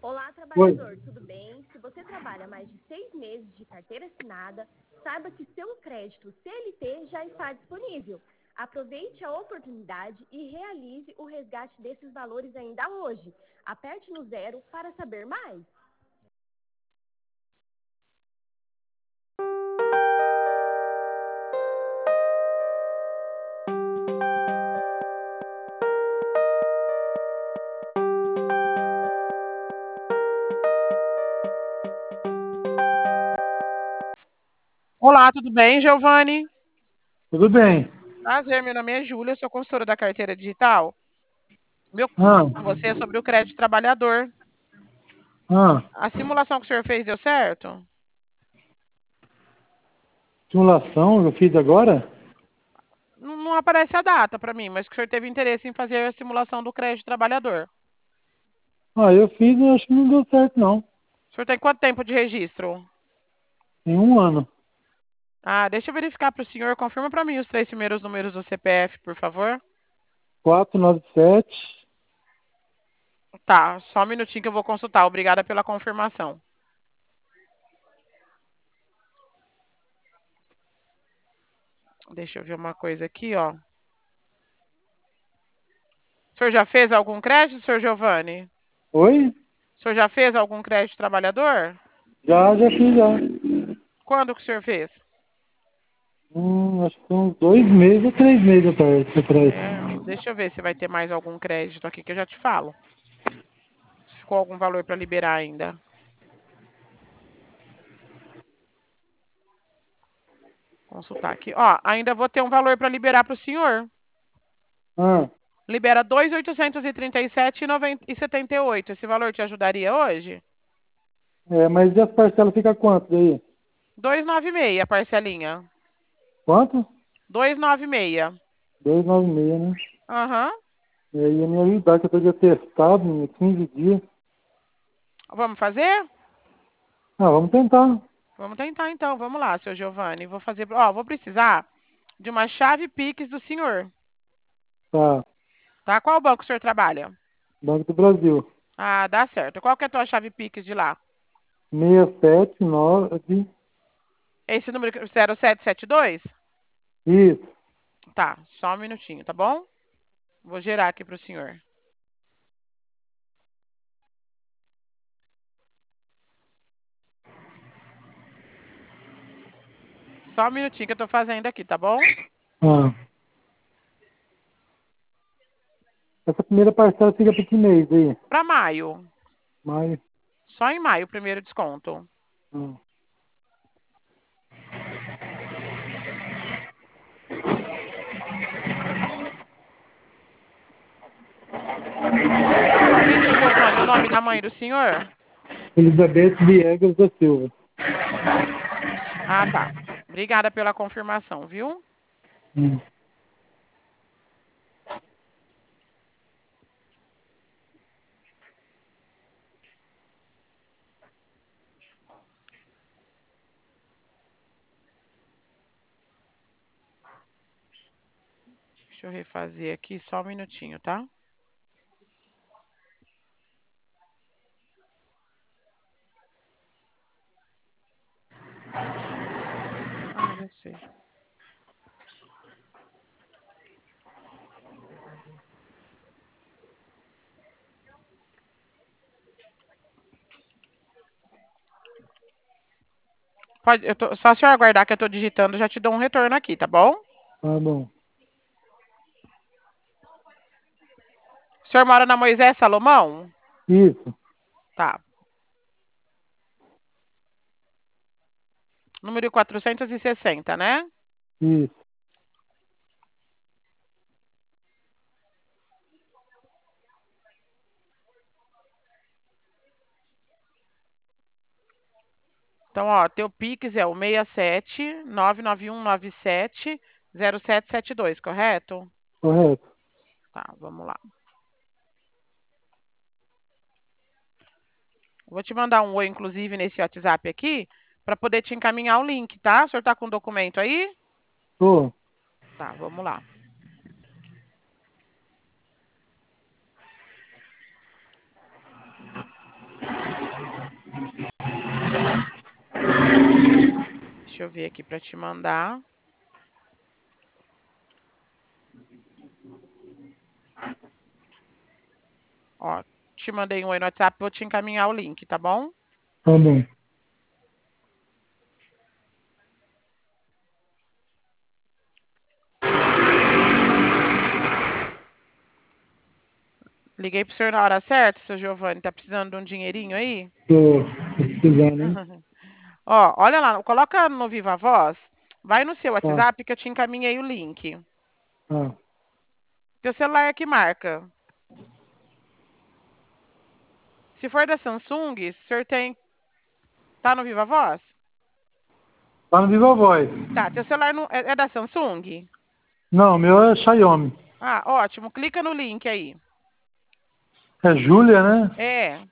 Olá, Oi. trabalhador, tudo bem? Se você trabalha mais de 6 meses de carteira assinada, saiba que seu crédito CLT já está disponível. Aproveite a oportunidade e realize o resgate desses valores ainda hoje. Aperte no 0 para saber mais. Olá, tudo bem, Giovanni? Tudo bem? Prazer, meu nome é Júlia, sou consultora da carteira digital. Meu Ah, com você é sobre o crédito trabalhador. ah, A simulação que o senhor fez deu certo? simulação eu fiz agora? Não aparece a data para mim, mas que o senhor teve interesse em fazer a simulação do crédito trabalhador. Ah, eu fiz e acho que não deu certo, não. O senhor tem quanto tempo de registro? Em um ano. Ah, deixa eu verificar para o senhor. Confirma para mim os 3 primeiros números do CPF, por favor. 497. Tá, só um minutinho que eu vou consultar. Obrigada pela confirmação. Deixa eu ver uma coisa aqui, ó. O senhor já fez algum crédito, senhor Giovanni? Oi? O senhor já fez algum crédito trabalhador? Já fiz já. Quando que o senhor fez? Acho que são uns 2 meses ou 3 meses atrás. Deixa eu ver se vai ter mais algum crédito aqui que eu já te falo. Se ficou algum valor para liberar ainda. Consultar aqui. Ó, ainda vou ter um valor para liberar para o senhor. Ah, Libera 2.837,78. Esse valor te ajudaria hoje? mas e as parcelas ficam quanto daí? 296 a parcelinha. Quanto? 296. 296, né? Aham. E aí a minha idade que eu tô de atestado, em 15 dias. Vamos fazer? Ah, vamos tentar. Vamos tentar então. Vamos lá, seu Giovanni. Vou fazer. Ó, vou precisar de uma chave Pix do senhor. Tá. Tá? Qual banco o senhor trabalha? Banco do Brasil. Ah, dá certo. Qual que é a tua chave Pix de lá? 679. Esse número 0772? Isso. Tá, só um minutinho, tá bom? Vou gerar aqui para o senhor. Só um minutinho que eu tô fazendo aqui, tá bom? Ah. Essa primeira parcela fica para que mês aí? Para maio. Maio. Só em maio o primeiro desconto. Ah. Hein, seu Giovanni, o nome da mãe do senhor? Elizabeth Viegas da Silva. Ah, tá. Obrigada pela confirmação, viu? Hum. Deixa eu refazer aqui só um minutinho, tá? Ah, já sei. Pode, só se eu aguardar que eu tô digitando, já te dou um retorno aqui, tá bom? Tá bom. O senhor mora na Moisés Salomão? Isso. Tá. Número 460, né? Isso. Então, ó, teu Pix é o 67 991970772, correto? Correto. Tá, vamos lá. Vou te mandar um oi, inclusive, nesse WhatsApp aqui, para poder te encaminhar o link, tá? O senhor tá com o documento aí? Tô. Tá, vamos lá. eu ver aqui para te mandar. Ó, te mandei um oi no WhatsApp, vou te encaminhar o link, tá bom? Tá bom. Liguei pro senhor na hora certa, seu Giovanni. Tá precisando de um dinheirinho aí? Tô precisando, hein? Ó, olha lá, coloca no Viva Voz. Vai no seu Tá. WhatsApp que eu te encaminhei o link. Ah, Teu celular é que marca. Se for da Samsung, o senhor tem. Tá no Viva Voz? tá no Viva Voz. Tá, teu celular não... é da Samsung? Não, meu é Xiaomi. Ah, ótimo. Clica no link aí. É Júlia, né? É.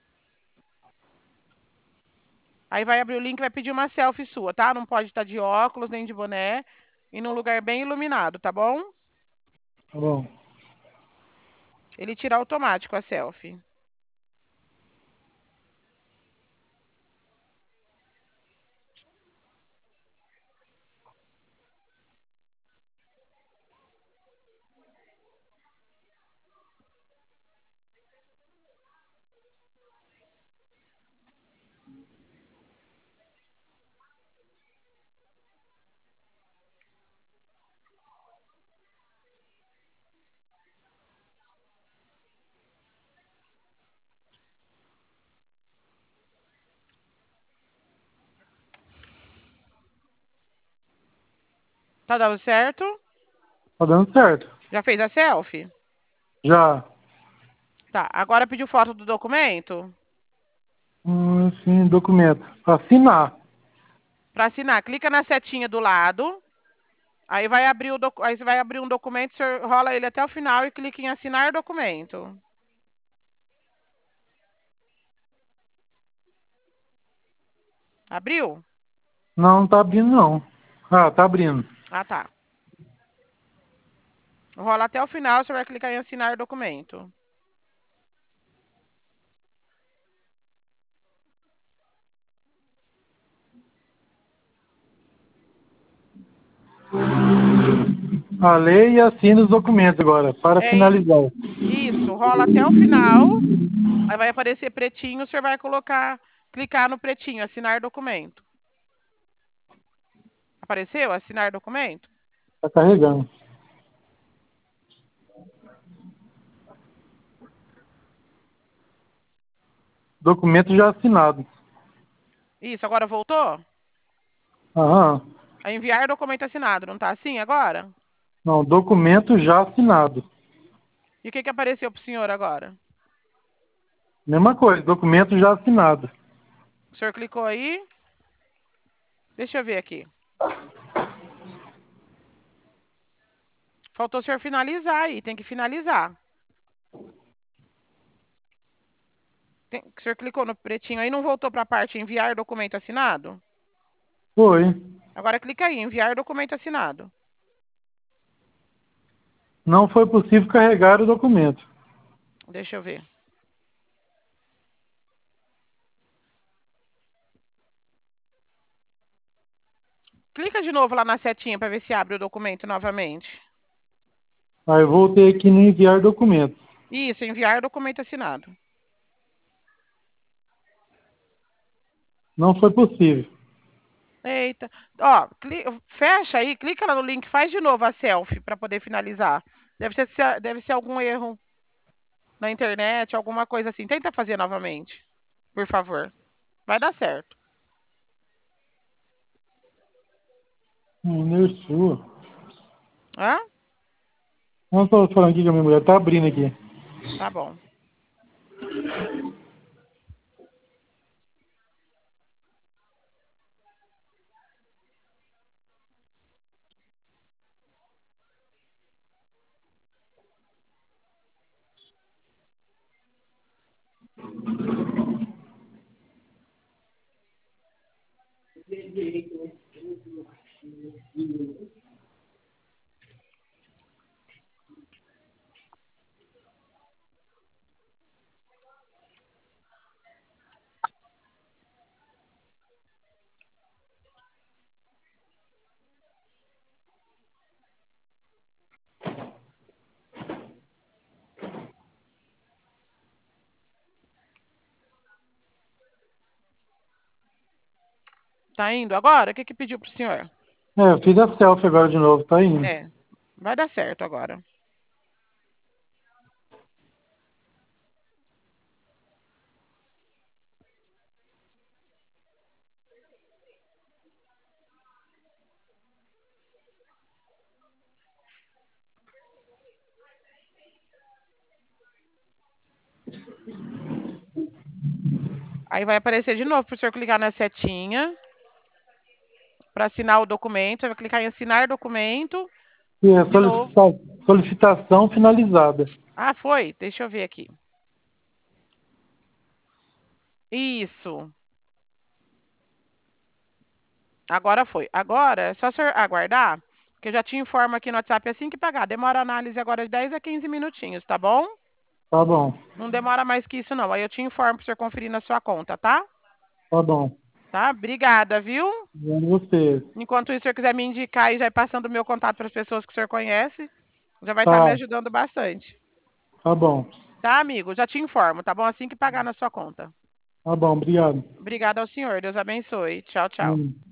Aí vai abrir o link e vai pedir uma selfie sua, tá? Não pode estar de óculos nem de boné e num lugar bem iluminado, tá bom? Tá bom. Ele tira automático a selfie. Tá dando certo? Tá dando certo. Já fez a selfie? Já. Tá, agora pediu foto do documento? Sim, documento. Assinar. Para assinar, clica na setinha do lado. Aí vai abrir aí você vai abrir um documento, o senhor rola ele até o final e clica em assinar documento. Abriu? Não, não tá abrindo, não. Ah, tá abrindo. Ah, tá. Rola até o final, você vai clicar em assinar documento. A lei e assina os documentos agora, para É finalizar. isso, rola até o final. Aí vai aparecer pretinho, o senhor vai clicar no pretinho, assinar documento. Apareceu? Assinar documento? Tá carregando. Documento já assinado. Isso, agora voltou? Aham. A enviar documento assinado, não tá assim agora? Não, documento já assinado. E o que apareceu pro senhor agora? Mesma coisa, documento já assinado. O senhor clicou aí? Deixa eu ver aqui. Faltou o senhor finalizar aí, tem que finalizar. O senhor clicou no pretinho aí, não voltou para a parte enviar documento assinado? Foi. Agora clica aí, enviar documento assinado. Não foi possível carregar o documento. Deixa eu ver. Clica de novo lá na setinha para ver se abre o documento novamente. Aí eu voltei aqui no enviar documento. Isso, enviar documento assinado. Não foi possível. Eita. Ó, fecha aí, clica lá no link, faz de novo a selfie para poder finalizar. Deve ser algum erro na internet, alguma coisa assim. Tenta fazer novamente, por favor. Vai dar certo. Meu sua. Hã? Não estou falando aqui com a minha mulher, tá abrindo aqui. Tá bom. Tá indo agora? O que pediu pro senhor? É, eu fiz a selfie agora de novo, tá indo. É, vai dar certo agora. Aí vai aparecer de novo para o senhor clicar na setinha para assinar o documento. Você vai clicar em assinar documento. E é De novo. solicitação finalizada. Ah, foi? Deixa eu ver aqui. Isso. Agora foi. Agora é só o senhor aguardar, que eu já te informo aqui no WhatsApp assim que pagar. Demora a análise agora de 10 a 15 minutinhos, tá bom? Tá bom, Não demora mais que isso, não. Aí eu te informo para o senhor conferir na sua conta, tá? tá bom. Tá? Obrigada, viu? Vendo você. Enquanto isso, se o senhor quiser me indicar e já ir passando o meu contato para as pessoas que o senhor conhece, já vai estar me Tá, ajudando bastante. tá bom. Tá, amigo? Já te informo, tá bom? Assim que pagar na sua conta. Tá bom, obrigado. Obrigada ao senhor. Deus abençoe. Tchau, tchau.